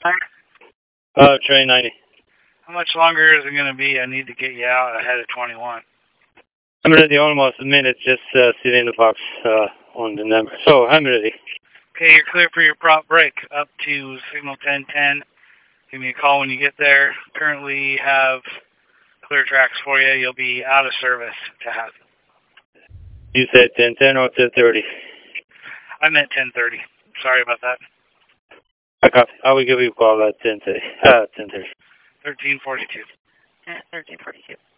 Train 90. How much longer is it going to be? I need to get you out ahead of 21. I'm ready almost a minute, just sitting in the box on the number. So, I'm ready. Okay, you're clear for your prop break up to signal 1010. Give me a call when you get there. Currently have clear tracks for you. You'll be out of service to have. You said 1010 or 1030? I meant 1030. Sorry about that. I copy. I will give you a call at 1030. 1030. 1342. 1342.